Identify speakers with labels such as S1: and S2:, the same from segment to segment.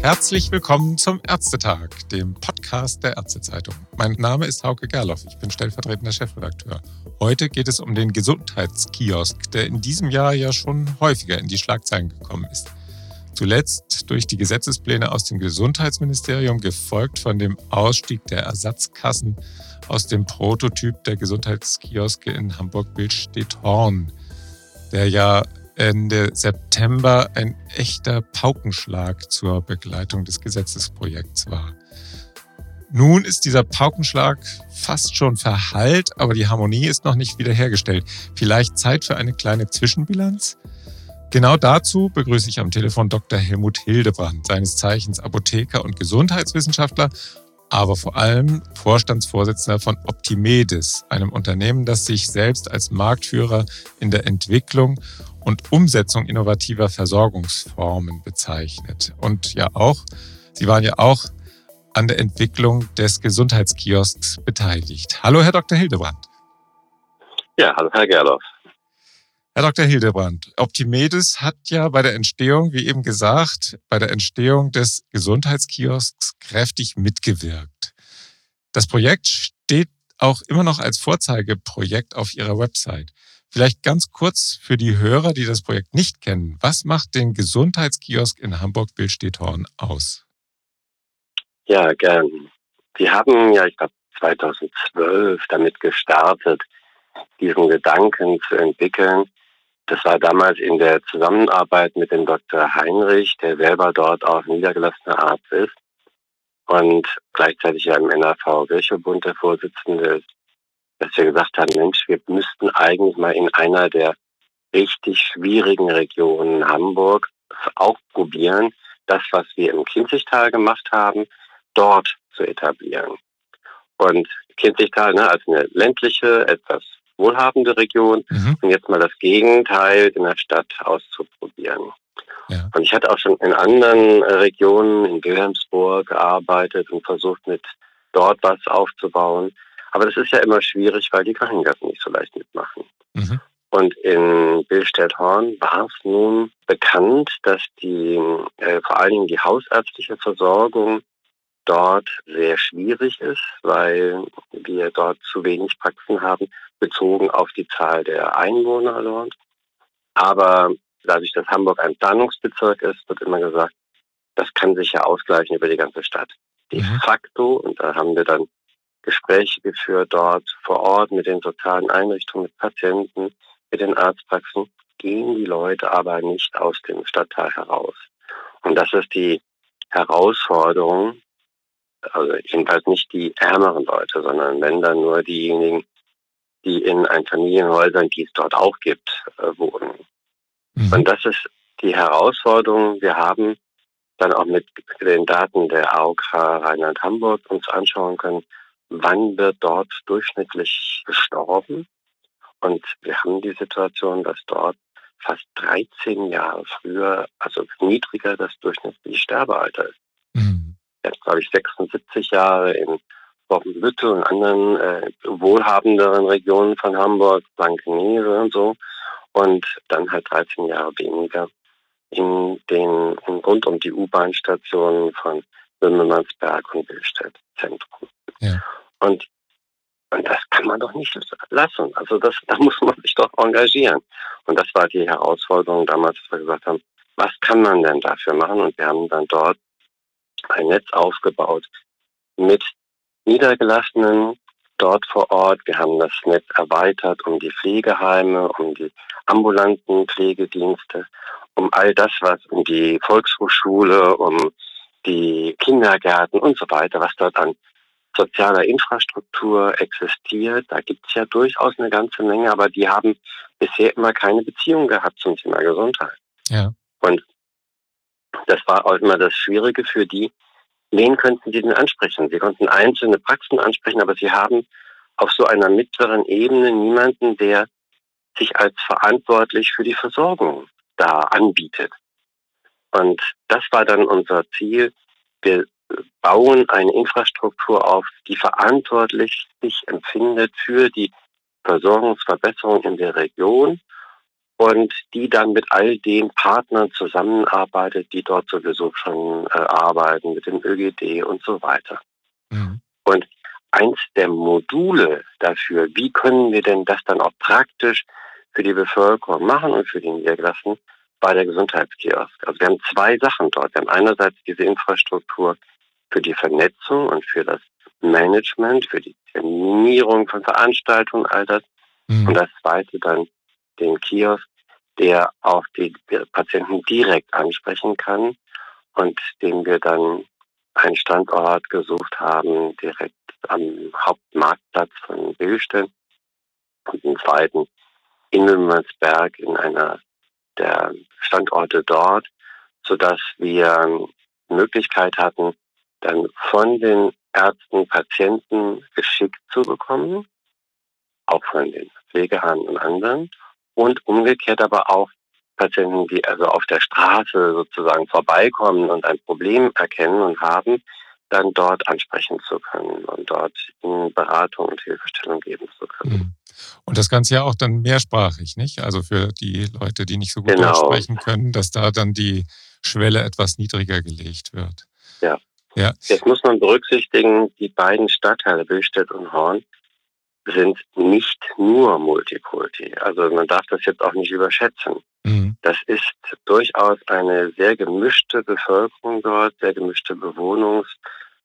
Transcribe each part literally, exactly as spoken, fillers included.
S1: Herzlich willkommen zum Ärztetag, dem Podcast der Ärztezeitung. Mein Name ist Hauke Gerloff, ich bin stellvertretender Chefredakteur. Heute geht es um den Gesundheitskiosk, der in diesem Jahr ja schon häufiger in die Schlagzeilen gekommen ist. Zuletzt durch die Gesetzespläne aus dem Gesundheitsministerium, gefolgt von dem Ausstieg der Ersatzkassen aus dem Prototyp der Gesundheitskioske in Hamburg-Billstedt-Horn, der ja Ende September ein echter Paukenschlag zur Begleitung des Gesetzesprojekts war. Nun ist dieser Paukenschlag fast schon verhallt, aber die Harmonie ist noch nicht wiederhergestellt. Vielleicht Zeit für eine kleine Zwischenbilanz? Genau dazu begrüße ich am Telefon Doktor Helmut Hildebrand, seines Zeichens Apotheker und Gesundheitswissenschaftler, aber vor allem Vorstandsvorsitzender von Optimedis, einem Unternehmen, das sich selbst als Marktführer in der Entwicklung und Umsetzung innovativer Versorgungsformen bezeichnet. Und ja auch, Sie waren ja auch an der Entwicklung des Gesundheitskiosks beteiligt. Hallo, Herr Doktor Hildebrand.
S2: Ja, hallo, Herr Gerloff.
S1: Herr Doktor Hildebrand, Optimedis hat ja bei der Entstehung, wie eben gesagt, bei der Entstehung des Gesundheitskiosks kräftig mitgewirkt. Das Projekt steht auch immer noch als Vorzeigeprojekt auf Ihrer Website. Vielleicht ganz kurz für die Hörer, die das Projekt nicht kennen. Was macht den Gesundheitskiosk in Hamburg-Billstedt-Horn aus?
S2: Ja, gern. Wir haben ja, ich glaube, zweitausendzwölf damit gestartet, diesen Gedanken zu entwickeln. Das war damals in der Zusammenarbeit mit dem Doktor Heinrich, der selber dort auch niedergelassener Arzt ist und gleichzeitig ja im N A V-Virchow-Bund der Vorsitzende ist, dass wir gesagt haben, Mensch, wir müssten eigentlich mal in einer der richtig schwierigen Regionen Hamburg auch probieren, das, was wir im Kinzigtal gemacht haben, dort zu etablieren. Und Kinzigtal, ne, als eine ländliche, etwas wohlhabende Region, mhm. und jetzt mal das Gegenteil in der Stadt auszuprobieren. Ja. Und ich hatte auch schon in anderen Regionen, in Wilhelmsburg gearbeitet und versucht, mit dort was aufzubauen. Aber das ist ja immer schwierig, weil die Krankenkassen nicht so leicht mitmachen. Mhm. Und in Billstedt-Horn war es nun bekannt, dass die äh, vor allen Dingen die hausärztliche Versorgung dort sehr schwierig ist, weil wir dort zu wenig Praxen haben, bezogen auf die Zahl der Einwohner dort. Aber dadurch, dass Hamburg ein Planungsbezirk ist, wird immer gesagt, das kann sich ja ausgleichen über die ganze Stadt. De mhm. facto, und da haben wir dann Gespräche geführt dort vor Ort mit den sozialen Einrichtungen, mit Patienten, mit den Arztpraxen, gehen die Leute aber nicht aus dem Stadtteil heraus. Und das ist die Herausforderung, also jedenfalls nicht die ärmeren Leute, sondern wenn dann nur diejenigen, die in Einfamilienhäusern, die es dort auch gibt, äh, wohnen. Mhm. Und das ist die Herausforderung. Wir haben dann auch mit den Daten der A O K Rheinland-Hamburg uns anschauen können, wann wird dort durchschnittlich gestorben. Und wir haben die Situation, dass dort fast dreizehn Jahre früher, also niedriger, das durchschnittliche Sterbealter ist. Mhm. Jetzt glaube ich sechsundsiebzig Jahre in Wolfenbüttel und anderen äh, wohlhabenderen Regionen von Hamburg, Blankenese und so. Und dann halt dreizehn Jahre weniger in den in, rund um die U-Bahn-Stationen von Böhmermannsberg und Billstedt Zentrum. Ja. Und, und das kann man doch nicht lassen. Also das, da muss man sich doch engagieren. Und das war die Herausforderung damals, dass wir gesagt haben, was kann man denn dafür machen? Und wir haben dann dort ein Netz aufgebaut mit Niedergelassenen dort vor Ort. Wir haben das Netz erweitert um die Pflegeheime, um die ambulanten Pflegedienste, um all das, was um die Volkshochschule, um die Kindergärten und so weiter, was dort an sozialer Infrastruktur existiert. Da gibt es ja durchaus eine ganze Menge, aber die haben bisher immer keine Beziehung gehabt zum Thema Gesundheit. Ja. Und das war auch immer das Schwierige für die, wen könnten sie denn ansprechen? Sie konnten einzelne Praxen ansprechen, aber sie haben auf so einer mittleren Ebene niemanden, der sich als verantwortlich für die Versorgung da anbietet. Und das war dann unser Ziel. Wir bauen eine Infrastruktur auf, die verantwortlich sich empfindet für die Versorgungsverbesserung in der Region und die dann mit all den Partnern zusammenarbeitet, die dort sowieso schon äh, arbeiten, mit dem Ö G D und so weiter.
S1: Mhm.
S2: Und eins der Module dafür, wie können wir denn das dann auch praktisch für die Bevölkerung machen und für die Niedergelassenen, war der Gesundheitskiosk. Also wir haben zwei Sachen dort. Wir haben einerseits diese Infrastruktur für die Vernetzung und für das Management, für die Terminierung von Veranstaltungen, all das.
S1: Mhm.
S2: Und das zweite dann den Kiosk, der auch die Patienten direkt ansprechen kann und den wir dann einen Standort gesucht haben, direkt am Hauptmarktplatz von Billstedt und den zweiten in Müngersberg in einer der Standorte dort, sodass wir Möglichkeit hatten, dann von den Ärzten Patienten geschickt zu bekommen, auch von den Pflegeheimen und anderen, und umgekehrt aber auch Patienten, die also auf der Straße sozusagen vorbeikommen und ein Problem erkennen und haben, dann dort ansprechen zu können und dort ihnen Beratung und Hilfestellung geben zu können.
S1: Und das Ganze ja auch dann mehrsprachig, nicht? Also für die Leute, die nicht so gut
S2: Genau.
S1: Deutsch sprechen können, dass da dann die Schwelle etwas niedriger gelegt wird.
S2: Ja.
S1: Ja.
S2: Jetzt muss man berücksichtigen, die beiden Stadtteile Billstedt und Horn sind nicht nur Multikulti. Also man darf das jetzt auch nicht überschätzen.
S1: Mhm.
S2: Das ist durchaus eine sehr gemischte Bevölkerung dort, sehr gemischte Bewohnungssachen.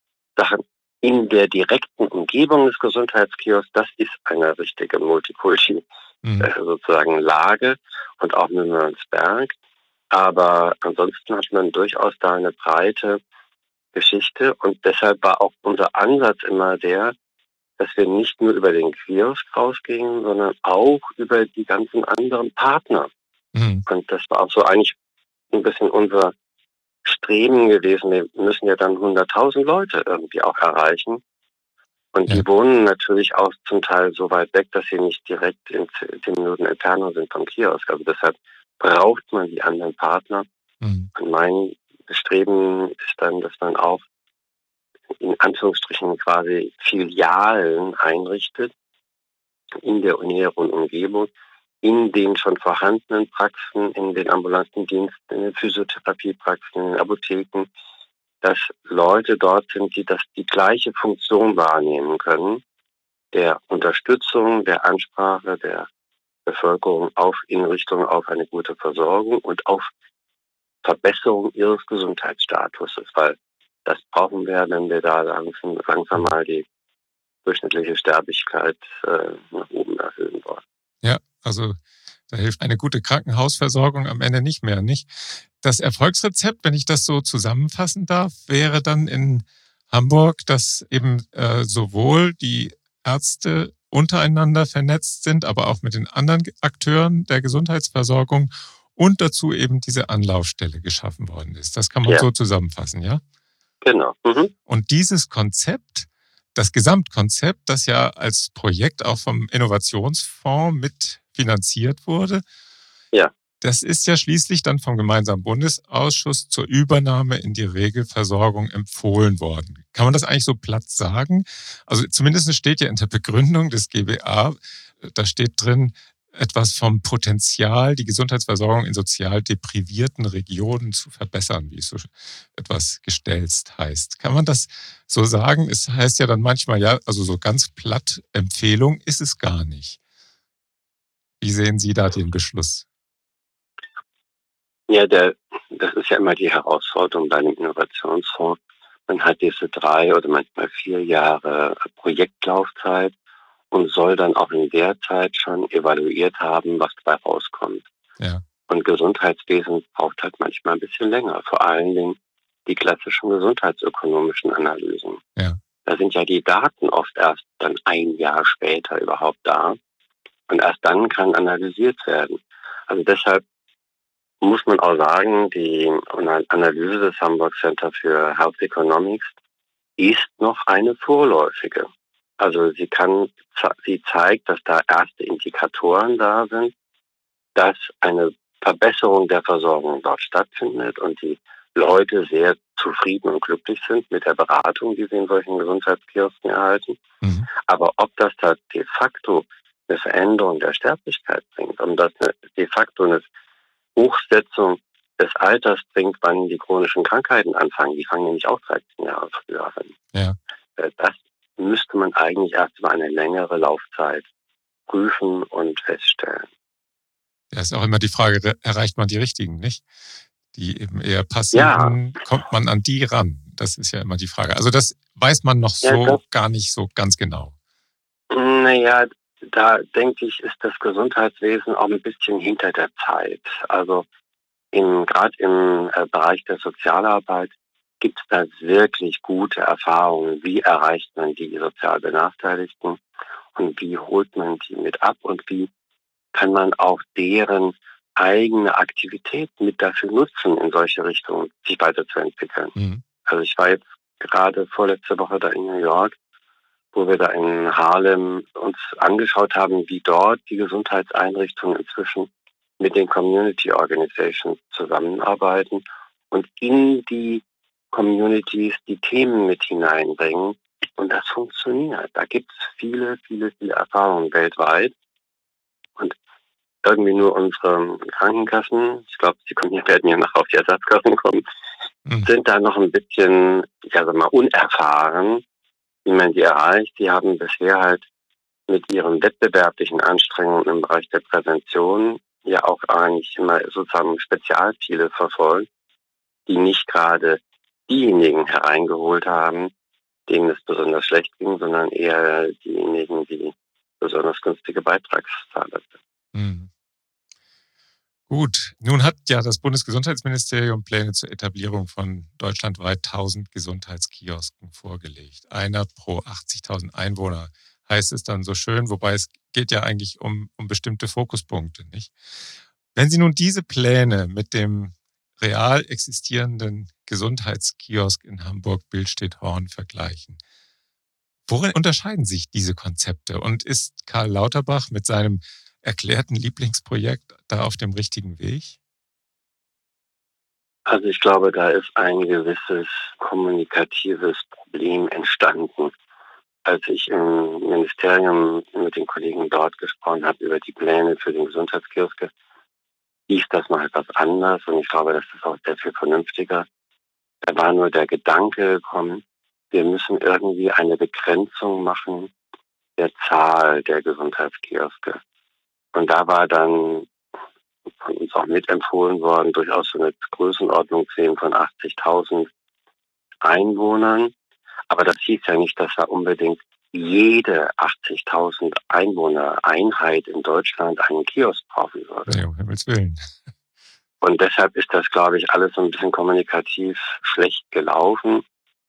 S2: In der direkten Umgebung des Gesundheitskiosks, das ist eine richtige Multikulti
S1: Mhm.
S2: äh, sozusagen Lage und auch Müngersberg. Aber ansonsten hat man durchaus da eine breite Geschichte und deshalb war auch unser Ansatz immer der, dass wir nicht nur über den Kiosk rausgingen, sondern auch über die ganzen anderen Partner.
S1: Mhm.
S2: Und das war auch so eigentlich ein bisschen unser Streben gewesen. Wir müssen ja dann hunderttausend Leute irgendwie auch erreichen. Und
S1: Ja.
S2: die wohnen natürlich auch zum Teil so weit weg, dass sie nicht direkt in zehn Minuten Entfernung sind vom Kiosk. Also deshalb braucht man die anderen Partner.
S1: Mhm.
S2: Und mein Streben ist dann, dass man auch in Anführungsstrichen quasi Filialen einrichtet in der näheren Umgebung, in den schon vorhandenen Praxen, in den ambulanten Diensten, in den Physiotherapiepraxen, in den Apotheken, dass Leute dort sind, die das die gleiche Funktion wahrnehmen können, der Unterstützung, der Ansprache der Bevölkerung auf in Richtung auf eine gute Versorgung und auf Verbesserung ihres Gesundheitsstatuses, weil das brauchen wir, wenn wir da langsam, langsam mal die durchschnittliche Sterblichkeit äh, nach oben erhöhen wollen.
S1: Ja, also da hilft eine gute Krankenhausversorgung am Ende nicht mehr, nicht? Das Erfolgsrezept, wenn ich das so zusammenfassen darf, wäre dann in Hamburg, dass eben äh, sowohl die Ärzte untereinander vernetzt sind, aber auch mit den anderen Akteuren der Gesundheitsversorgung und dazu eben diese Anlaufstelle geschaffen worden ist. Das kann man
S2: Ja.
S1: so zusammenfassen, ja?
S2: Genau. Mhm.
S1: Und dieses Konzept, das Gesamtkonzept, das ja als Projekt auch vom Innovationsfonds mitfinanziert wurde,
S2: Ja.
S1: das ist ja schließlich dann vom gemeinsamen Bundesausschuss zur Übernahme in die Regelversorgung empfohlen worden. Kann man das eigentlich so platt sagen? Also zumindest steht ja in der Begründung des G B A, da steht drin, etwas vom Potenzial, die Gesundheitsversorgung in sozial deprivierten Regionen zu verbessern, wie es so etwas gestelzt heißt. Kann man das so sagen? Es heißt ja dann manchmal, ja, also so ganz platt, Empfehlung ist es gar nicht. Wie sehen Sie da den Beschluss?
S2: Ja, der, das ist ja immer die Herausforderung bei einem Innovationsfonds. Man hat diese drei oder manchmal vier Jahre Projektlaufzeit und soll dann auch in der Zeit schon evaluiert haben, was dabei rauskommt.
S1: Ja.
S2: Und Gesundheitswesen braucht halt manchmal ein bisschen länger, vor allen Dingen die klassischen gesundheitsökonomischen Analysen.
S1: Ja.
S2: Da sind ja die Daten oft erst dann ein Jahr später überhaupt da und erst dann kann analysiert werden. Also deshalb muss man auch sagen, die Analyse des Hamburg Center für Health Economics ist noch eine vorläufige. Also sie kann, sie zeigt, dass da erste Indikatoren da sind, dass eine Verbesserung der Versorgung dort stattfindet und die Leute sehr zufrieden und glücklich sind mit der Beratung, die sie in solchen Gesundheitskiosken erhalten.
S1: Mhm.
S2: Aber ob das da de facto eine Veränderung der Sterblichkeit bringt und das eine, de facto eine Hochsetzung des Alters bringt, wann die chronischen Krankheiten anfangen. Die fangen nämlich auch dreizehn Jahre früher an.
S1: Ja.
S2: Das müsste man eigentlich erst über eine längere Laufzeit prüfen und feststellen.
S1: Ja, ist auch immer die Frage, erreicht man die Richtigen, nicht? Die eben eher passiven, ja. Kommt man an die ran? Das ist ja immer die Frage. Also das weiß man noch so ja, gar nicht so ganz genau.
S2: Naja, da denke ich, ist das Gesundheitswesen auch ein bisschen hinter der Zeit. Also gerade im äh, Bereich der Sozialarbeit gibt es da wirklich gute Erfahrungen. Wie erreicht man die sozial Benachteiligten und wie holt man die mit ab und wie kann man auch deren eigene Aktivität mit dafür nutzen, in solche Richtungen sich weiterzuentwickeln. Mhm. Also ich war jetzt gerade vorletzte Woche da in New York, wo wir da in Harlem uns angeschaut haben, wie dort die Gesundheitseinrichtungen inzwischen mit den Community Organizations zusammenarbeiten und in die Communities die Themen mit hineinbringen. Und das funktioniert. Da gibt es viele, viele, viele Erfahrungen weltweit. Und irgendwie nur unsere Krankenkassen, ich glaube, sie kommen, werden ja noch auf die Ersatzkassen kommen, mhm. sind da noch ein bisschen, ja, sag mal, unerfahren, wie man die erreicht. Die haben bisher halt mit ihren wettbewerblichen Anstrengungen im Bereich der Prävention ja auch eigentlich immer sozusagen Spezialziele verfolgt, die nicht gerade diejenigen hereingeholt haben, denen es besonders schlecht ging, sondern eher diejenigen, die besonders günstige Beitragszahler sind.
S1: Mhm. Gut, nun hat ja das Bundesgesundheitsministerium Pläne zur Etablierung von deutschlandweit tausend Gesundheitskiosken vorgelegt. Einer pro achtzigtausend Einwohner heißt es dann so schön, wobei es geht ja eigentlich um, um bestimmte Fokuspunkte, nicht? Wenn Sie nun diese Pläne mit dem real existierenden Gesundheitskiosk in Hamburg-Billstedt-Horn vergleichen, worin unterscheiden sich diese Konzepte? Und ist Karl Lauterbach mit seinem erklärten Lieblingsprojekt da auf dem richtigen Weg?
S2: Also ich glaube, da ist ein gewisses kommunikatives Problem entstanden. Als ich im Ministerium mit den Kollegen dort gesprochen habe über die Pläne für den Gesundheitskiosk, hieß das noch etwas anders und ich glaube, das ist auch sehr viel vernünftiger. Da war nur der Gedanke gekommen, wir müssen irgendwie eine Begrenzung machen der Zahl der Gesundheitskioske. Und da war dann von uns auch mitempfohlen worden, durchaus so eine Größenordnung sehen von achtzigtausend Einwohnern. Aber das hieß ja nicht, dass da unbedingt jede achtzigtausend Einwohner-Einheit in Deutschland einen Kiosk brauchen würde.
S1: Ja, um Himmels Willen.
S2: Und deshalb ist das, glaube ich, alles so ein bisschen kommunikativ schlecht gelaufen.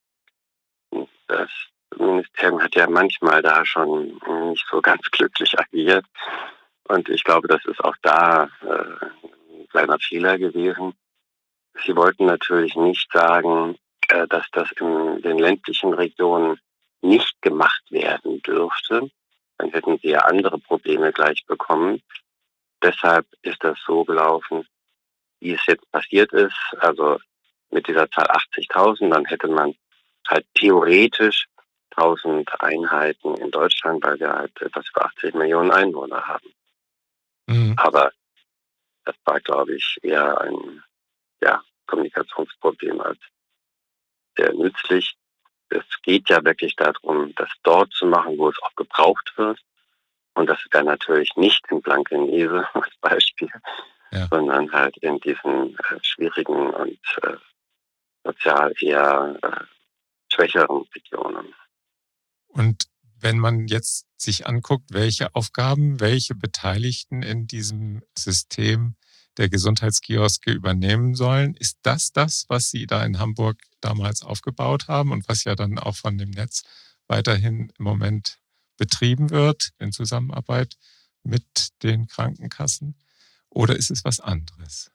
S2: Das Ministerium hat ja manchmal da schon nicht so ganz glücklich agiert. Und ich glaube, das ist auch da äh, ein kleiner Fehler gewesen. Sie wollten natürlich nicht sagen, äh, dass das in den ländlichen Regionen nicht gemacht werden dürfte. Dann hätten sie ja andere Probleme gleich bekommen. Deshalb ist das so gelaufen, wie es jetzt passiert ist. Also mit dieser Zahl achtzigtausend, dann hätte man halt theoretisch tausend Einheiten in Deutschland, weil wir halt etwas über achtzig Millionen Einwohner haben. Mhm. Aber das war, glaube ich, eher ein ja, Kommunikationsproblem als sehr nützlich. Es geht ja wirklich darum, das dort zu machen, wo es auch gebraucht wird. Und das wäre natürlich nicht in Blankenese als Beispiel, ja. sondern halt in diesen äh, schwierigen und äh, sozial eher äh, schwächeren Regionen.
S1: Und wenn man jetzt sich anguckt, welche Aufgaben, welche Beteiligten in diesem System der Gesundheitskioske übernehmen sollen, ist das das, was Sie da in Hamburg damals aufgebaut haben und was ja dann auch von dem Netz weiterhin im Moment betrieben wird in Zusammenarbeit mit den Krankenkassen? Oder ist es was anderes?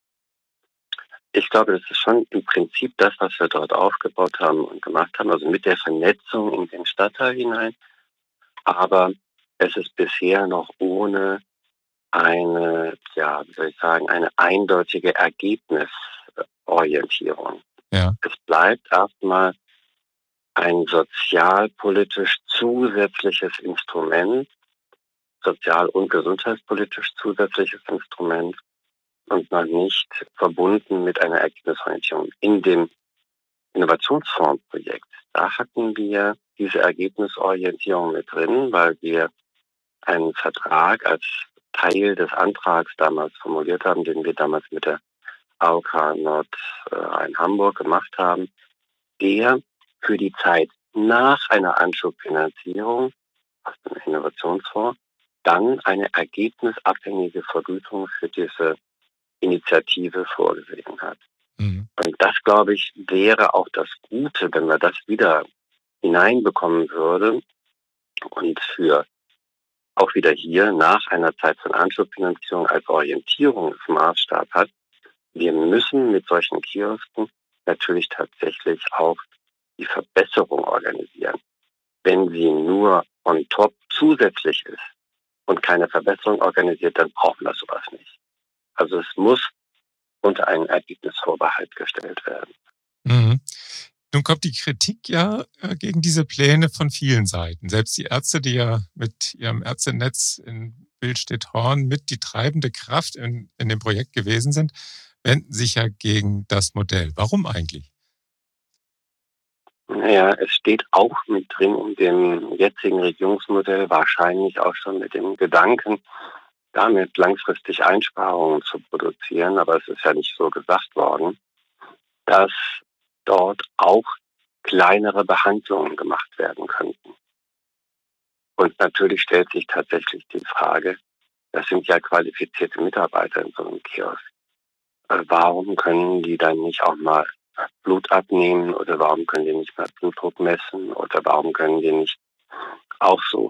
S2: Ich glaube, das ist schon im Prinzip das, was wir dort aufgebaut haben und gemacht haben, also mit der Vernetzung in den Stadtteil hinein. Aber es ist bisher noch ohne eine, ja, wie soll ich sagen, eine eindeutige Ergebnisorientierung. Ja. Es bleibt erstmal ein sozialpolitisch zusätzliches Instrument sozial- und gesundheitspolitisch zusätzliches Instrument und noch nicht verbunden mit einer Ergebnisorientierung. In dem Innovationsfondsprojekt, da hatten wir diese Ergebnisorientierung mit drin, weil wir einen Vertrag als Teil des Antrags damals formuliert haben, den wir damals mit der A O K Nordrhein-Hamburg gemacht haben, der für die Zeit nach einer Anschubfinanzierung aus dem Innovationsfonds dann eine ergebnisabhängige Vergütung für diese Initiative vorgesehen hat. Mhm. Und das, glaube ich, wäre auch das Gute, wenn wir das wieder hineinbekommen würden und für auch wieder hier nach einer Zeit von Anschubfinanzierung als Orientierungsmaßstab hat. Wir müssen mit solchen Kiosken natürlich tatsächlich auch die Verbesserung organisieren. Wenn sie nur on top zusätzlich ist und keine Verbesserung organisiert, dann brauchen wir sowas nicht. Also es muss unter einen Ergebnisvorbehalt gestellt werden.
S1: Mhm. Nun kommt die Kritik ja gegen diese Pläne von vielen Seiten. Selbst die Ärzte, die ja mit ihrem Ärztenetz in Billstedt-Horn mit die treibende Kraft in, in dem Projekt gewesen sind, wenden sich ja gegen das Modell. Warum eigentlich?
S2: Naja, es steht auch mit drin in dem jetzigen Regierungsmodell, wahrscheinlich auch schon mit dem Gedanken, damit langfristig Einsparungen zu produzieren, aber es ist ja nicht so gesagt worden, dass dort auch kleinere Behandlungen gemacht werden könnten. Und natürlich stellt sich tatsächlich die Frage, das sind ja qualifizierte Mitarbeiter in so einem Kiosk. Warum können die dann nicht auch mal Blut abnehmen oder warum können die nicht mal Blutdruck messen oder warum können die nicht auch so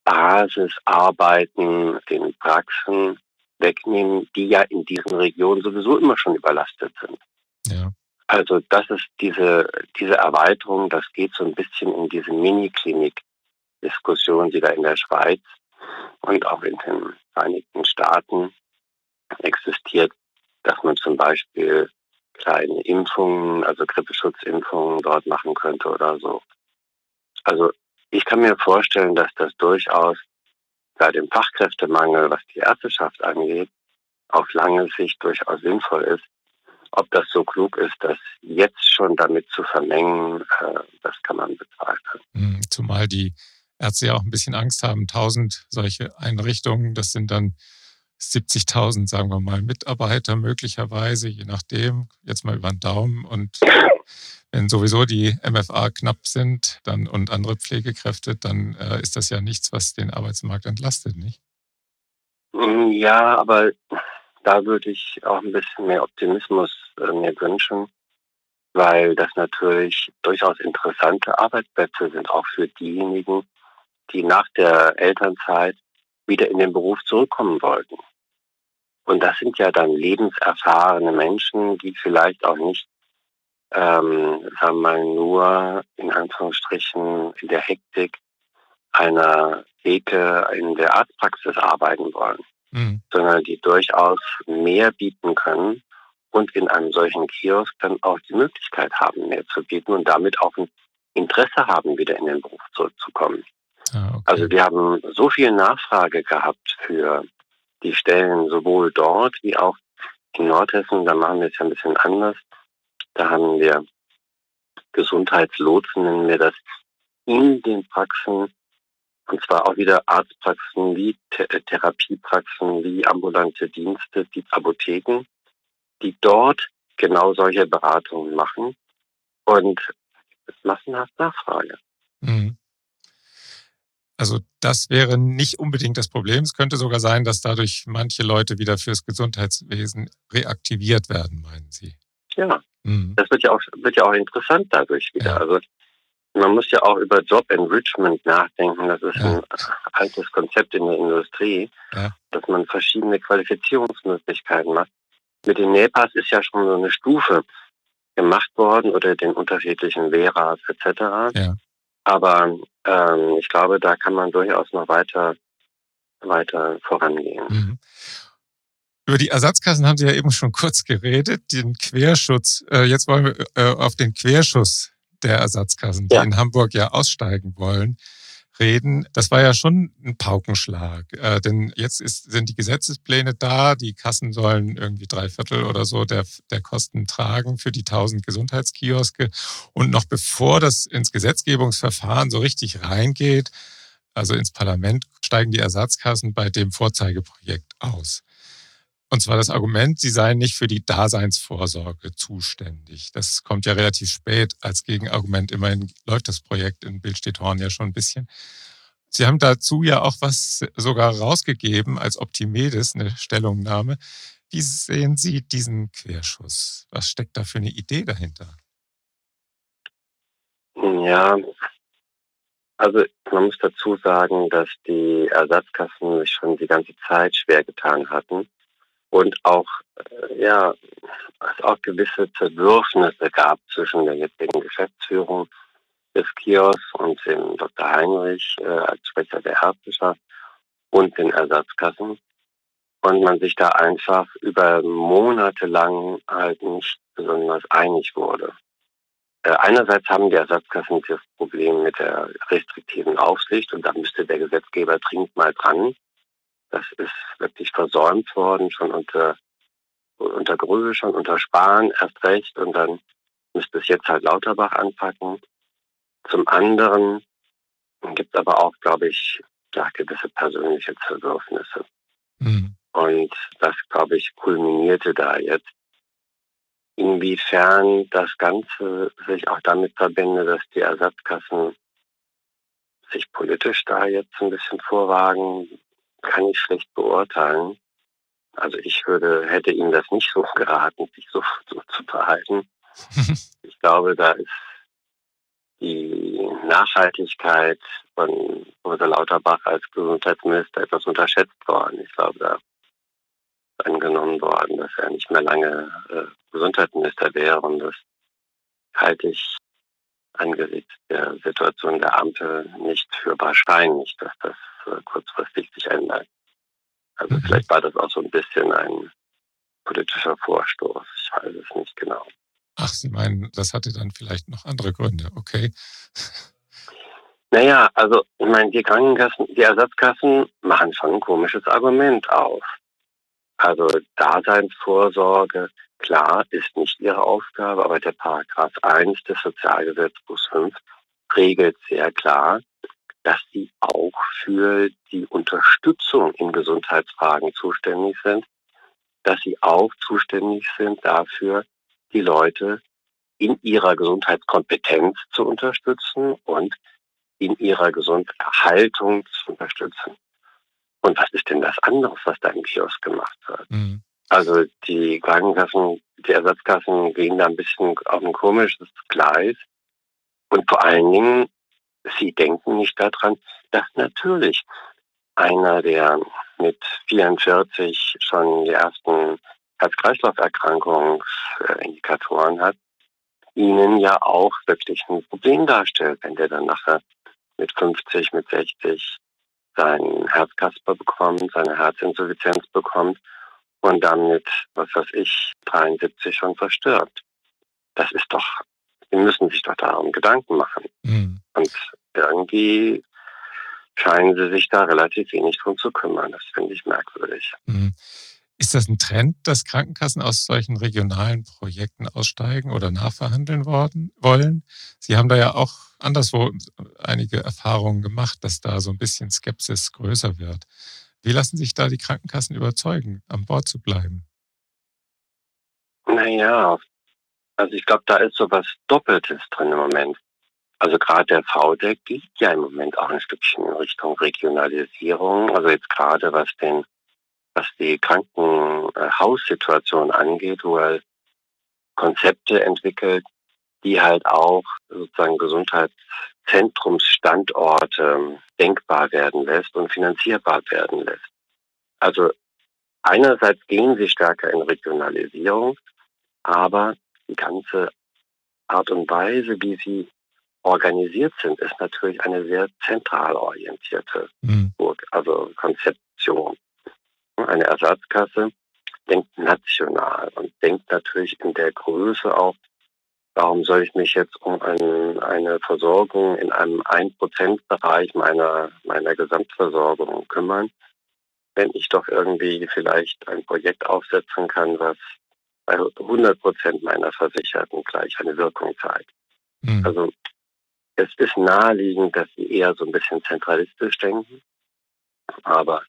S2: Basisarbeiten in Praxen wegnehmen, die ja in diesen Regionen sowieso immer schon überlastet sind.
S1: Ja.
S2: Also das ist diese, diese Erweiterung, das geht so ein bisschen in diese Mini-Klinik-Diskussion, die da in der Schweiz und auch in den Vereinigten Staaten existiert, dass man zum Beispiel kleine Impfungen, also Grippeschutzimpfungen dort machen könnte oder so. Also ich kann mir vorstellen, dass das durchaus bei dem Fachkräftemangel, was die Ärzteschaft angeht, auf lange Sicht durchaus sinnvoll ist. Ob das so klug ist, das jetzt schon damit zu vermengen, äh, das kann man bezweifeln.
S1: Zumal die Ärzte ja auch ein bisschen Angst haben, tausend solche Einrichtungen, das sind dann siebzigtausend, sagen wir mal, Mitarbeiter möglicherweise, je nachdem, jetzt mal über den Daumen. Und wenn sowieso die M F A knapp sind dann und andere Pflegekräfte, dann äh, ist das ja nichts, was den Arbeitsmarkt entlastet, nicht?
S2: Ja, aber da würde ich auch ein bisschen mehr Optimismus äh, mir wünschen, weil das natürlich durchaus interessante Arbeitsplätze sind, auch für diejenigen, die nach der Elternzeit wieder in den Beruf zurückkommen wollten. Und das sind ja dann lebenserfahrene Menschen, die vielleicht auch nicht, ähm, sagen wir mal, nur in Anführungsstrichen in der Hektik einer Theke in der Arztpraxis arbeiten wollen, mhm. sondern die durchaus mehr bieten können und in einem solchen Kiosk dann auch die Möglichkeit haben, mehr zu bieten und damit auch ein Interesse haben, wieder in den Beruf zurückzukommen.
S1: Ah, okay.
S2: Also wir haben so viel Nachfrage gehabt für die Stellen sowohl dort wie auch in Nordhessen. Da machen wir es ja ein bisschen anders. Da haben wir Gesundheitslotsen, nennen wir das, in den Praxen, und zwar auch wieder Arztpraxen wie Th- Therapiepraxen, wie ambulante Dienste, die Apotheken, die dort genau solche Beratungen machen. Und es ist massenhaft Nachfrage.
S1: Mhm. Also das wäre nicht unbedingt das Problem. Es könnte sogar sein, dass dadurch manche Leute wieder fürs Gesundheitswesen reaktiviert werden, meinen Sie?
S2: Ja, mhm. das wird ja auch wird ja auch interessant dadurch wieder. Ja. Also man muss ja auch über Job Enrichment nachdenken. Das ist ja. ein altes Konzept in der Industrie, ja. dass man verschiedene Qualifizierungsmöglichkeiten macht. Mit den NEPAs ist ja schon so eine Stufe gemacht worden oder den unterschiedlichen Veras et cetera. Ja. Aber ähm, ich glaube, da kann man durchaus noch weiter, weiter vorangehen.
S1: Mhm. Über die Ersatzkassen haben Sie ja eben schon kurz geredet, den Querschutz. Äh, jetzt wollen wir äh, auf den Querschuss der Ersatzkassen, die ja. in Hamburg ja aussteigen wollen, reden. Das war ja schon ein Paukenschlag. Äh, denn jetzt ist, sind die Gesetzespläne da, die Kassen sollen irgendwie drei Viertel oder so der, der Kosten tragen für die tausend Gesundheitskioske. Und noch bevor das ins Gesetzgebungsverfahren so richtig reingeht, also ins Parlament, steigen die Ersatzkassen bei dem Vorzeigeprojekt aus. Und zwar das Argument, sie seien nicht für die Daseinsvorsorge zuständig. Das kommt ja relativ spät als Gegenargument. Immerhin läuft das Projekt in Bild steht Horn ja schon ein bisschen. Sie haben dazu ja auch was sogar rausgegeben als Optimedes, eine Stellungnahme. Wie sehen Sie diesen Querschuss? Was steckt da für eine Idee dahinter?
S2: Ja, also man muss dazu sagen, dass die Ersatzkassen sich schon die ganze Zeit schwer getan hatten und auch, äh, ja, es auch gewisse Zerwürfnisse gab zwischen der jetzigen Geschäftsführung des Kiosks und dem Doktor Heinrich äh, als Sprecher der Ärzteschaft und den Ersatzkassen. Und man sich da einfach über Monate lang halt nicht besonders einig wurde. Äh, einerseits haben die Ersatzkassen das Problem mit der restriktiven Aufsicht und da müsste der Gesetzgeber dringend mal dran. Das ist wirklich versäumt worden, schon unter, unter Gröhe, schon unter Spahn erst recht und dann müsste es jetzt halt Lauterbach anpacken. Zum anderen gibt es aber auch, glaube ich, ja, gewisse persönliche Zerwürfnisse.
S1: Mhm.
S2: Und das, glaube ich, kulminierte da jetzt. Inwiefern das Ganze sich auch damit verbindet, dass die Ersatzkassen sich politisch da jetzt ein bisschen vorwagen, kann ich schlecht beurteilen. Also ich würde, hätte Ihnen das nicht so geraten, sich so, so zu verhalten. Ich glaube, da ist die Nachhaltigkeit von Professor Lauterbach als Gesundheitsminister etwas unterschätzt worden. Ich glaube, da ist angenommen worden, dass er nicht mehr lange äh, Gesundheitsminister wäre. Und das halte ich angesichts der Situation der Ampel nicht für wahrscheinlich, dass das äh, kurzfristig sich ändert. Also
S1: Mhm.
S2: vielleicht war das auch so ein bisschen ein politischer Vorstoß. Ich weiß es nicht genau.
S1: Ach, Sie meinen, das hatte dann vielleicht noch andere Gründe, okay.
S2: Naja, also ich meine, die Krankenkassen, die Ersatzkassen machen schon ein komisches Argument auf. Also Daseinsvorsorge, klar, ist nicht ihre Aufgabe, aber der Paragraph eins des Sozialgesetzbuchs fünf regelt sehr klar, dass sie auch für die Unterstützung in Gesundheitsfragen zuständig sind, dass sie auch zuständig sind dafür, die Leute in ihrer Gesundheitskompetenz zu unterstützen und in ihrer Gesundheitshaltung zu unterstützen. Und was ist denn das anderes, was da im Kiosk gemacht wird?
S1: Mhm.
S2: Also die Krankenkassen, die Ersatzkassen gehen da ein bisschen auf ein komisches Gleis. Und vor allen Dingen, sie denken nicht daran, dass natürlich einer, der mit vierundvierzig schon die ersten Herz-Kreislauf-Erkrankungsindikatoren hat, ihnen ja auch wirklich ein Problem darstellt, wenn der dann nachher mit fünfzig, mit sechzig sein Herzkasper bekommt, seine Herzinsuffizienz bekommt und dann mit, was weiß ich, dreiundsiebzig schon verstirbt. Das ist doch, die müssen sich doch darum Gedanken machen.
S1: Mhm.
S2: Und irgendwie scheinen sie sich da relativ wenig drum zu kümmern. Das finde ich merkwürdig.
S1: Mhm. Ist das ein Trend, dass Krankenkassen aus solchen regionalen Projekten aussteigen oder nachverhandeln worden, wollen? Sie haben da ja auch anderswo einige Erfahrungen gemacht, dass da so ein bisschen Skepsis größer wird. Wie lassen sich da die Krankenkassen überzeugen, an Bord zu bleiben?
S2: Naja, also ich glaube, da ist so was Doppeltes drin im Moment. Also gerade der V D E C geht ja im Moment auch ein Stückchen in Richtung Regionalisierung. Also jetzt gerade was den, was die Krankenhaussituation angeht, wo er Konzepte entwickelt, die halt auch sozusagen Gesundheitszentrumsstandorte denkbar werden lässt und finanzierbar werden lässt. Also einerseits gehen sie stärker in Regionalisierung, aber die ganze Art und Weise, wie sie organisiert sind, ist natürlich eine sehr zentral orientierte
S1: Mhm.
S2: also Konzeption. Eine Ersatzkasse denkt national und denkt natürlich in der Größe auch Warum soll ich mich jetzt um ein, eine Versorgung in einem ein Prozent Bereich meiner, meiner Gesamtversorgung kümmern, wenn ich doch irgendwie vielleicht ein Projekt aufsetzen kann, was bei hundert Prozent meiner Versicherten gleich eine Wirkung zeigt.
S1: Mhm.
S2: Also es ist naheliegend, dass sie eher so ein bisschen zentralistisch denken, aber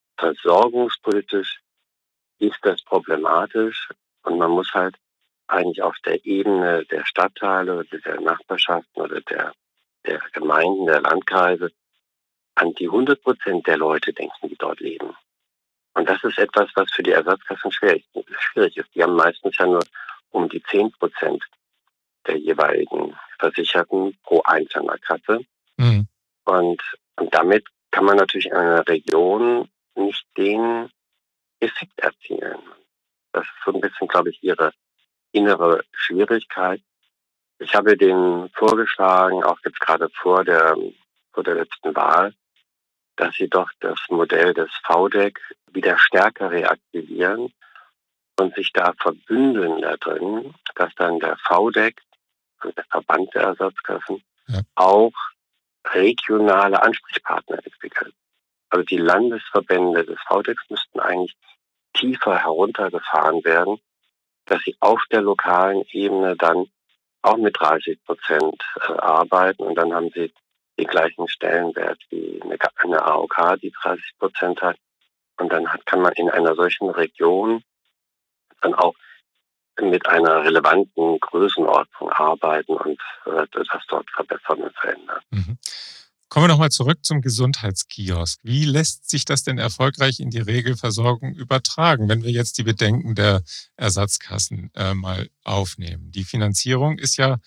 S2: versorgungspolitisch ist das problematisch und man muss halt eigentlich auf der Ebene der Stadtteile oder der Nachbarschaften oder der, der Gemeinden, der Landkreise an die hundert Prozent der Leute denken, die dort leben. Und das ist etwas, was für die Ersatzkassen schwierig, schwierig ist. Die haben meistens ja nur um die zehn Prozent der jeweiligen Versicherten pro einzelner Kasse.
S1: Mhm.
S2: Und, und damit kann man natürlich in einer Region nicht den Effekt erzielen. Das ist so ein bisschen, glaube ich, ihre innere Schwierigkeit. Ich habe denen vorgeschlagen, auch jetzt gerade vor der, vor der letzten Wahl, dass sie doch das Modell des V D E C wieder stärker reaktivieren und sich da verbündeln da drin, dass dann der V D E C, also der Verband der Ersatzkassen,
S1: Ja.
S2: auch regionale Ansprechpartner entwickelt. Also die Landesverbände des V D E C müssten eigentlich tiefer heruntergefahren werden, dass sie auf der lokalen Ebene dann auch mit dreißig Prozent arbeiten und dann haben sie den gleichen Stellenwert wie eine, eine A O K, die dreißig Prozent hat. Und dann hat, kann man in einer solchen Region dann auch mit einer relevanten Größenordnung arbeiten und äh, das dort verbessern und verändern.
S1: Mhm. Kommen wir nochmal zurück zum Gesundheitskiosk. Wie lässt sich das denn erfolgreich in die Regelversorgung übertragen, wenn wir jetzt die Bedenken der Ersatzkassen äh, mal aufnehmen? Die Finanzierung ist ja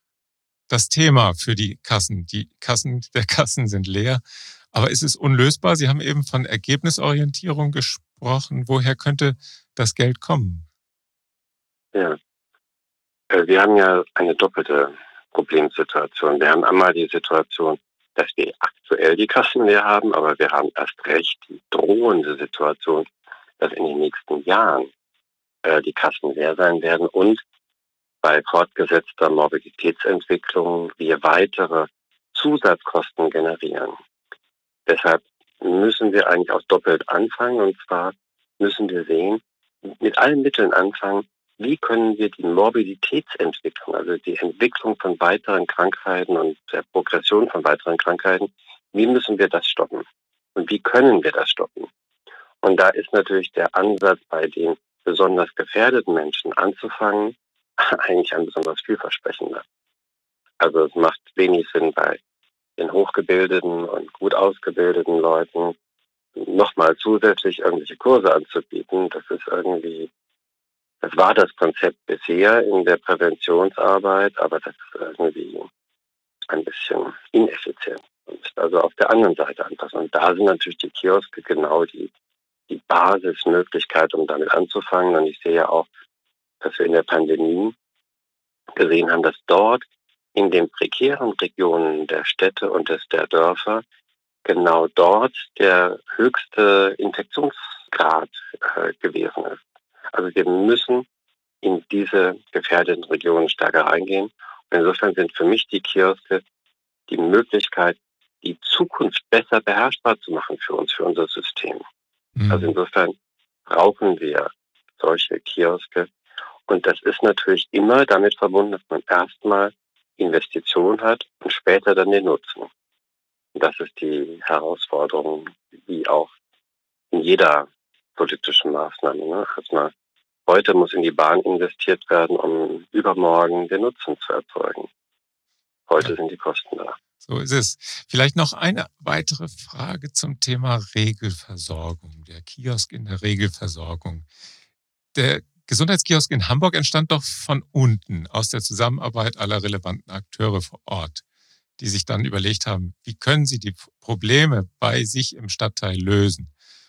S1: das Thema für die Kassen. Die Kassen der Kassen sind leer, aber ist es unlösbar? Sie haben eben von Ergebnisorientierung gesprochen. Woher könnte das Geld kommen?
S2: Ja, wir haben ja eine doppelte Problemsituation. Wir haben einmal die Situation, dass wir aktuell die Kassen leer haben, aber wir haben erst recht die drohende Situation, dass in den nächsten Jahren äh, die Kassen leer sein werden und bei fortgesetzter Morbiditätsentwicklung wir weitere Zusatzkosten generieren. Deshalb müssen wir eigentlich auch doppelt anfangen, und zwar müssen wir sehen, mit allen Mitteln anfangen, wie können wir die Morbiditätsentwicklung, also die Entwicklung von weiteren Krankheiten und der Progression von weiteren Krankheiten, wie müssen wir das stoppen? Und wie können wir das stoppen? Und da ist natürlich der Ansatz, bei den besonders gefährdeten Menschen anzufangen, eigentlich ein besonders vielversprechender. Also es macht wenig Sinn, bei den hochgebildeten und gut ausgebildeten Leuten nochmal zusätzlich irgendwelche Kurse anzubieten. Das ist irgendwie, das war das Konzept bisher in der Präventionsarbeit, aber das ist irgendwie ein bisschen ineffizient. Und ist also auf der anderen Seite anpassen. Und da sind natürlich die Kioske genau die, die Basismöglichkeit, um damit anzufangen. Und ich sehe ja auch, dass wir in der Pandemie gesehen haben, dass dort in den prekären Regionen der Städte und des, der Dörfer genau dort der höchste Infektionsgrad äh, gewesen ist. Also wir müssen in diese gefährdeten Regionen stärker reingehen. Und insofern sind für mich die Kioske die Möglichkeit, die Zukunft besser beherrschbar zu machen für uns, für unser System. Mhm. Also insofern brauchen wir solche Kioske. Und das ist natürlich immer damit verbunden, dass man erstmal Investition hat und später dann den Nutzen. Und das ist die Herausforderung, wie auch in jeder politischen Maßnahme. Ne? Erstmal heute muss in die Bahn investiert werden, um übermorgen den Nutzen zu erzeugen. Heute ja. sind die Kosten da.
S1: So ist es. Vielleicht noch eine weitere Frage zum Thema Regelversorgung, der Kiosk in der Regelversorgung. Der Gesundheitskiosk in Hamburg entstand doch von unten, aus der Zusammenarbeit aller relevanten Akteure vor Ort, die sich dann überlegt haben, wie können sie die Probleme bei sich im Stadtteil lösen.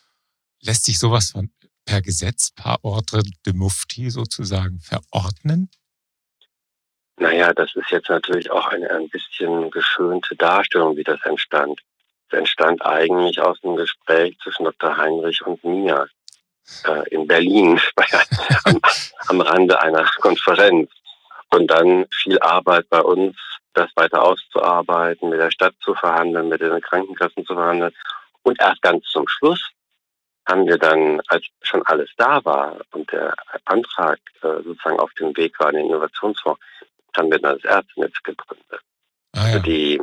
S1: Lässt sich sowas von per Gesetz, par ordre de Mufti sozusagen verordnen?
S2: Naja, das ist jetzt natürlich auch eine ein bisschen geschönte Darstellung, wie das entstand. Es entstand eigentlich aus einem Gespräch zwischen Doktor Heinrich und mir äh, in Berlin bei, am, am Rande einer Konferenz. Und dann viel Arbeit bei uns, das weiter auszuarbeiten, mit der Stadt zu verhandeln, mit den Krankenkassen zu verhandeln. Und erst ganz zum Schluss haben wir dann, als schon alles da war und der Antrag äh, sozusagen auf dem Weg war in den Innovationsfonds, haben wir dann das Ärztenetz gegründet.
S1: Ah
S2: Also
S1: ja.
S2: die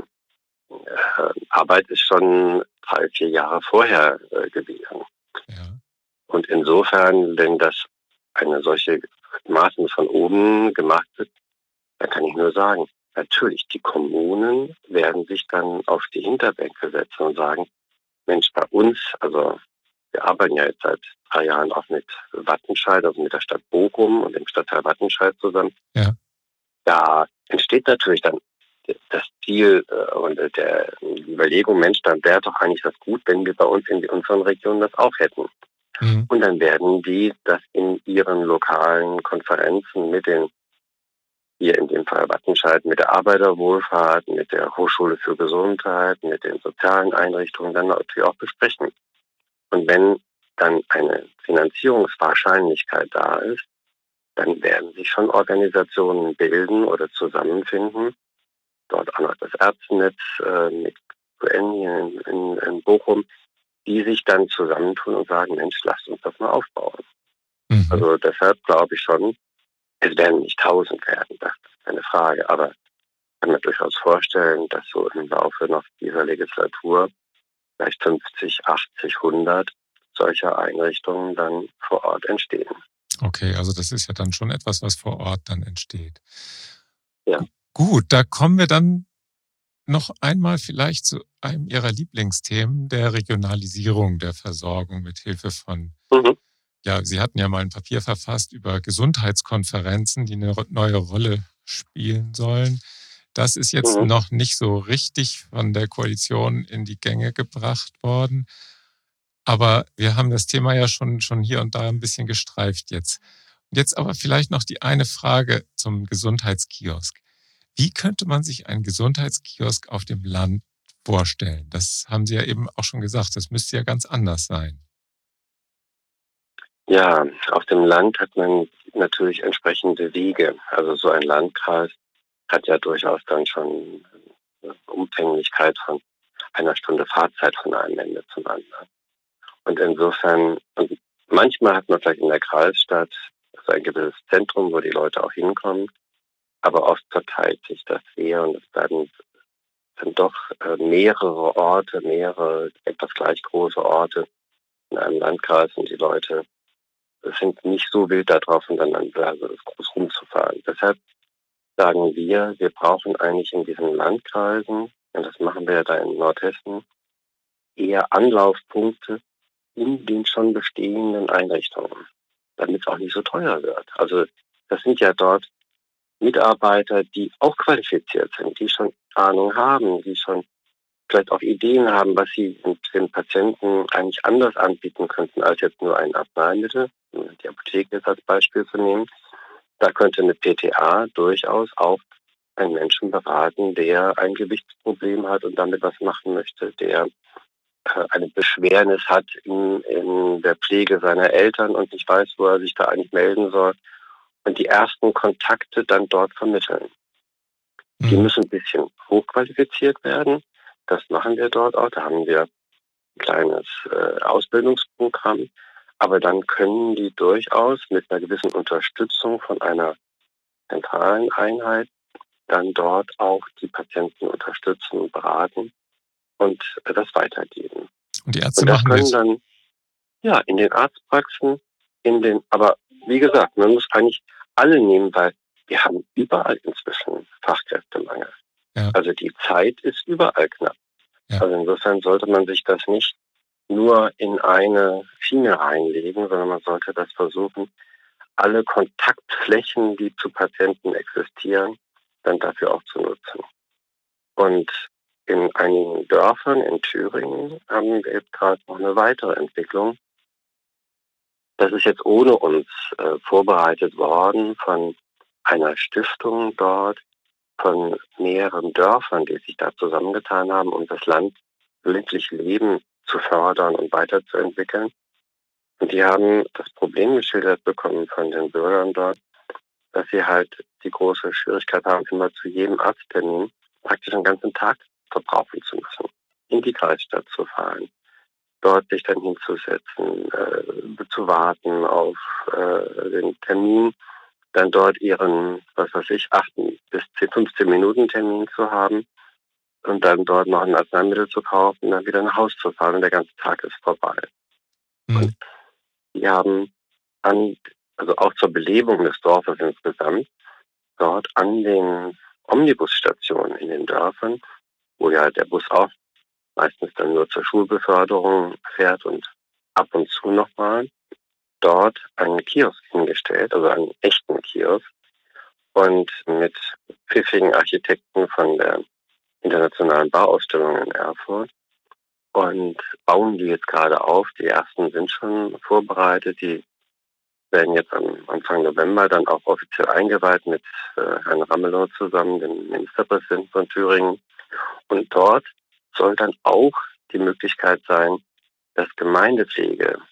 S2: äh, Arbeit ist schon drei, vier Jahre vorher äh, gewesen.
S1: Ja.
S2: Und insofern, wenn das eine solche Maßnahme von oben gemacht wird, dann kann ich nur sagen, natürlich, die Kommunen werden sich dann auf die Hinterbänke setzen und sagen, Mensch, bei uns, also wir arbeiten ja jetzt seit drei Jahren auch mit Wattenscheid, also mit der Stadt Bochum und dem Stadtteil Wattenscheid zusammen.
S1: Ja.
S2: Da entsteht natürlich dann das Ziel äh, und der Überlegung, Mensch, dann wäre doch eigentlich das gut, wenn wir bei uns in unseren Regionen das auch hätten.
S1: Mhm.
S2: Und dann werden die das in ihren lokalen Konferenzen mit den, hier in dem Fall Wattenscheid, mit der Arbeiterwohlfahrt, mit der Hochschule für Gesundheit, mit den sozialen Einrichtungen dann natürlich auch besprechen. Und wenn dann eine Finanzierungswahrscheinlichkeit da ist, dann werden sich schon Organisationen bilden oder zusammenfinden. Dort auch noch das Ärztenetz äh, mit Q N hier in, in, in Bochum, die sich dann zusammentun und sagen, Mensch, lasst uns das mal aufbauen.
S1: Mhm.
S2: Also deshalb glaube ich schon, es werden nicht tausend werden, das ist keine Frage. Aber ich kann mir durchaus vorstellen, dass so im Laufe noch dieser Legislatur vielleicht fünfzig, achtzig, hundert solcher Einrichtungen dann vor Ort entstehen.
S1: Okay, also das ist ja dann schon etwas, was vor Ort dann entsteht.
S2: Ja.
S1: Gut, da kommen wir dann noch einmal vielleicht zu einem Ihrer Lieblingsthemen, der Regionalisierung der Versorgung mit Hilfe von,
S2: Mhm.
S1: ja, Sie hatten ja mal ein Papier verfasst über Gesundheitskonferenzen, die eine neue Rolle spielen sollen. Das ist jetzt
S2: Mhm.
S1: noch nicht so richtig von der Koalition in die Gänge gebracht worden. Aber wir haben das Thema ja schon, schon hier und da ein bisschen gestreift jetzt. Jetzt aber vielleicht noch die eine Frage zum Gesundheitskiosk. Wie könnte man sich einen Gesundheitskiosk auf dem Land vorstellen? Das haben Sie ja eben auch schon gesagt, das müsste ja ganz anders sein.
S2: Ja, auf dem Land hat man natürlich entsprechende Wege. Also so ein Landkreis hat ja durchaus dann schon eine Umfänglichkeit von einer Stunde Fahrzeit von einem Ende zum anderen. Und insofern, und manchmal hat man vielleicht in der Kreisstadt so ein gewisses Zentrum, wo die Leute auch hinkommen, aber oft verteilt sich das sehr und es bleiben dann doch äh, mehrere Orte, mehrere etwas gleich große Orte in einem Landkreis und die Leute sind nicht so wild darauf, untereinander also das groß rumzufahren. Deshalb sagen wir, wir brauchen eigentlich in diesen Landkreisen, und das machen wir ja da in Nordhessen, eher Anlaufpunkte in den schon bestehenden Einrichtungen, damit es auch nicht so teuer wird. Also das sind ja dort Mitarbeiter, die auch qualifiziert sind, die schon Ahnung haben, die schon vielleicht auch Ideen haben, was sie den Patienten eigentlich anders anbieten könnten als jetzt nur ein Arzneimittel, die Apotheke jetzt als Beispiel zu nehmen. Da könnte eine P T A durchaus auch einen Menschen beraten, der ein Gewichtsproblem hat und damit was machen möchte, der äh, eine Beschwernis hat in, in der Pflege seiner Eltern und nicht weiß, wo er sich da eigentlich melden soll und die ersten Kontakte dann dort vermitteln. Mhm. Die müssen ein bisschen hochqualifiziert werden. Das machen wir dort auch. Da haben wir ein kleines äh, Ausbildungsprogramm. Aber dann können die durchaus mit einer gewissen Unterstützung von einer zentralen Einheit dann dort auch die Patienten unterstützen und beraten und äh, das weitergeben.
S1: Und die Ärzte
S2: und das
S1: machen
S2: können
S1: das?
S2: dann ja in den Arztpraxen, in den, aber wie gesagt, man muss eigentlich alle nehmen, weil wir haben überall inzwischen Fachkräftemangel.
S1: Ja.
S2: Also die Zeit ist überall knapp.
S1: Ja.
S2: Also insofern sollte man sich das nicht nur in eine Schiene reinlegen, sondern man sollte das versuchen, alle Kontaktflächen, die zu Patienten existieren, dann dafür auch zu nutzen. Und in einigen Dörfern in Thüringen haben wir jetzt gerade noch eine weitere Entwicklung. Das ist jetzt ohne uns äh, vorbereitet worden von einer Stiftung dort, von mehreren Dörfern, die sich da zusammengetan haben, um das Land ländliche Leben zu fördern und weiterzuentwickeln. Und die haben das Problem geschildert bekommen von den Bürgern dort, dass sie halt die große Schwierigkeit haben, immer zu jedem Arzttermin praktisch einen ganzen Tag verbrauchen zu müssen, in die Kreisstadt zu fahren, dort sich dann hinzusetzen, äh, zu warten auf äh, den Termin, dann dort ihren, was weiß ich, acht bis fünfzehn Minuten Termin zu haben und dann dort noch ein Arzneimittel zu kaufen und dann wieder nach Hause zu fahren und der ganze Tag ist vorbei.
S1: Mhm.
S2: Und die haben an, also auch zur Belebung des Dorfes insgesamt, dort an den Omnibusstationen in den Dörfern, wo ja der Bus auch meistens dann nur zur Schulbeförderung fährt und ab und zu nochmal, dort einen Kiosk hingestellt, also einen echten Kiosk und mit pfiffigen Architekten von der Internationalen Bauausstellung in Erfurt und bauen die jetzt gerade auf. Die ersten sind schon vorbereitet, die werden jetzt am Anfang November dann auch offiziell eingeweiht mit äh, Herrn Ramelow zusammen, dem Ministerpräsidenten von Thüringen. Und dort soll dann auch die Möglichkeit sein, dass Gemeindepflegekräfte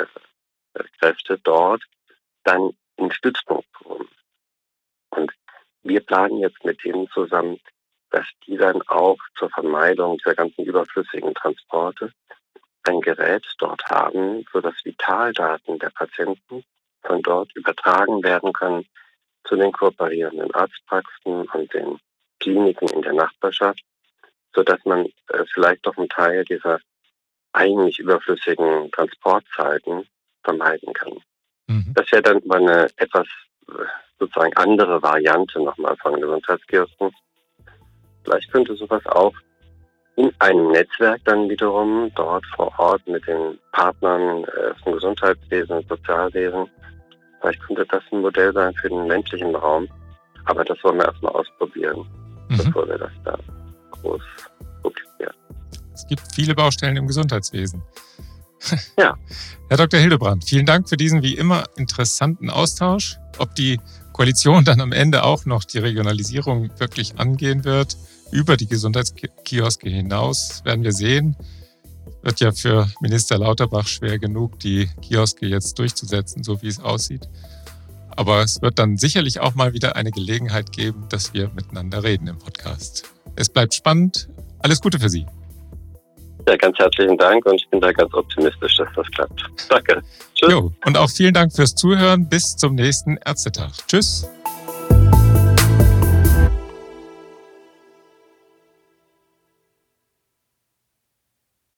S2: dort dann einen Stützpunkt bekommen. Und wir planen jetzt mit denen zusammen, dass die dann auch zur Vermeidung dieser ganzen überflüssigen Transporte ein Gerät dort haben, sodass Vitaldaten der Patienten von dort übertragen werden können zu den kooperierenden Arztpraxen und den Kliniken in der Nachbarschaft, sodass man äh, vielleicht doch einen Teil dieser eigentlich überflüssigen Transportzeiten vermeiden kann. Mhm. Das wäre dann mal eine etwas sozusagen andere Variante nochmal von Gesundheitskiosken. Vielleicht könnte sowas auch in einem Netzwerk dann wiederum dort vor Ort mit den Partnern äh, vom Gesundheitswesen und Sozialwesen, vielleicht könnte das ein Modell sein für den ländlichen Raum. Aber das wollen wir erstmal ausprobieren, mhm. bevor wir das da groß publizieren.
S1: Es gibt viele Baustellen im Gesundheitswesen.
S2: Ja.
S1: Herr Doktor Hildebrand, vielen Dank für diesen wie immer interessanten Austausch. Ob die Koalition dann am Ende auch noch die Regionalisierung wirklich angehen wird, über die Gesundheitskioske hinaus, werden wir sehen. Wird ja für Minister Lauterbach schwer genug, die Kioske jetzt durchzusetzen, so wie es aussieht. Aber es wird dann sicherlich auch mal wieder eine Gelegenheit geben, dass wir miteinander reden im Podcast. Es bleibt spannend. Alles Gute für Sie.
S2: Ja, ganz herzlichen Dank und ich bin da ganz optimistisch, dass das klappt. Danke. Tschüss.
S1: Jo, und auch vielen Dank fürs Zuhören. Bis zum nächsten Ärztetag. Tschüss.